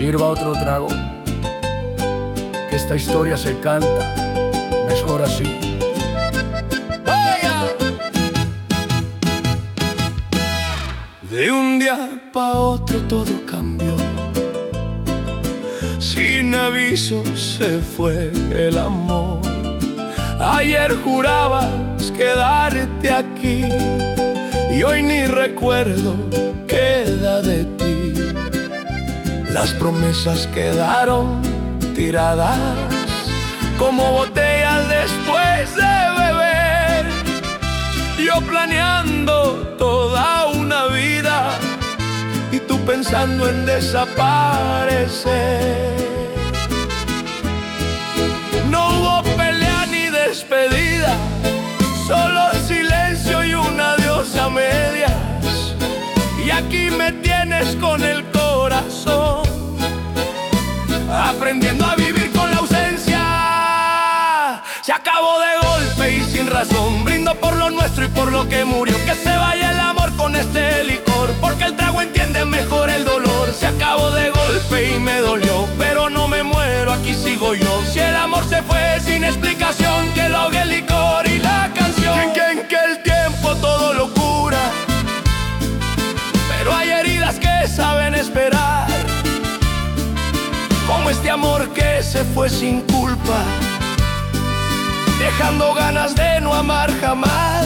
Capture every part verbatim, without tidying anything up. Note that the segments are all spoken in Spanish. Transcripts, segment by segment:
Sirva otro trago, que esta historia se canta mejor así. ¡Vaya! De un día pa' otro todo cambió, sin aviso se fue el amor. Ayer jurabas quedarte aquí y hoy ni recuerdo queda de ti. Las promesas quedaron tiradas como botellas después de beber. Yo planeando toda una vida y tú pensando en desaparecer. No hubo pelea ni despedida, solo silencio y un adiós a medias. Y aquí me tienes con el corazón, aprendiendo a vivir con la ausencia. Se acabó de golpe y sin razón, brindo por lo nuestro y por lo que murió. Que se vaya el amor con este licor, porque el trago entiende mejor el dolor. Se acabó de golpe y me dolió, pero no me muero, aquí sigo yo. Si el amor se fue sin explicación, que lo ahogue el licor y la canción. Que, que, que el tiempo todo lo cura, pero hay heridas que saben esperar, como este amor que se fue sin culpa, dejando ganas de no amar jamás.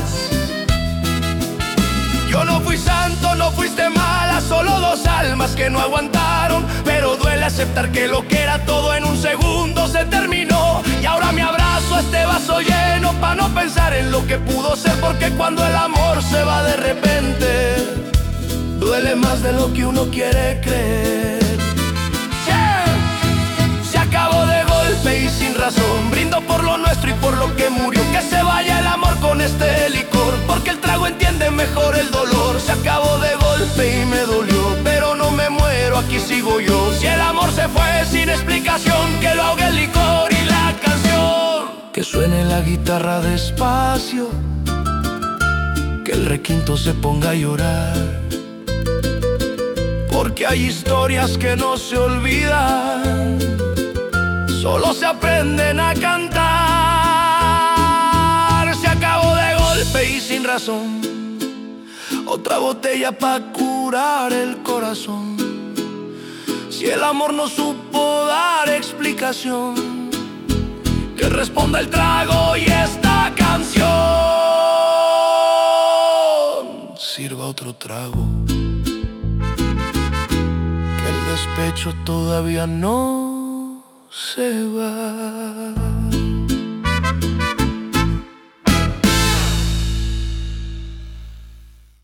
Yo no fui santo, no fuiste mala, solo dos almas que no aguantaron. Pero duele aceptar que lo que era todo en un segundo se terminó. Y ahora me abrazo a este vaso lleno pa' no pensar en lo que pudo ser, porque cuando el amor se va de repente, duele más de lo que uno quiere creer. Yeah. Se acabó de golpe y sin razón, brindo por lo nuestro y por lo que murió. Que se vaya el amor con este licor, porque el trago entiende mejor el dolor. Se acabó de golpe y me dolió, pero no me muero, aquí sigo yo. Si el amor se fue sin explicación, que lo ahogue el licor y la canción. Que suene la guitarra despacio, que el requinto se ponga a llorar, porque hay historias que no se olvidan, solo se aprenden a cantar. Se acabó de golpe y sin razón, otra botella pa' curar el corazón. Si el amor no supo dar explicación, que responda el trago y esta canción. Sirva otro trago, que el despecho todavía no se va.